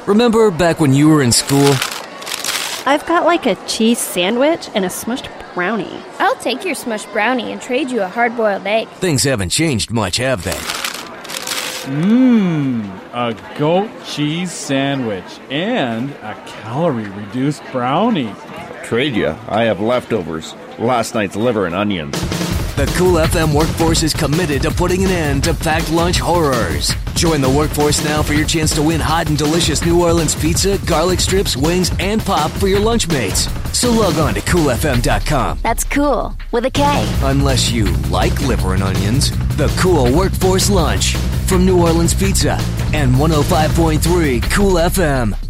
Remember back when you were in school? I've got like a cheese sandwich and a smushed brownie. I'll take your smushed brownie and trade you a hard-boiled egg. Things haven't changed much, have they? A goat cheese sandwich and a calorie-reduced brownie. Trade ya. I have leftovers. Last night's liver and onions. The Cool FM workforce is committed to putting an end to packed lunch horrors. Join the workforce now for your chance to win hot and delicious New Orleans pizza, garlic strips, wings, and pop for your lunchmates. So log on to coolfm.com. That's cool, with a K. Unless you like liver and onions. The Cool Workforce Lunch from New Orleans Pizza and 105.3 Cool FM.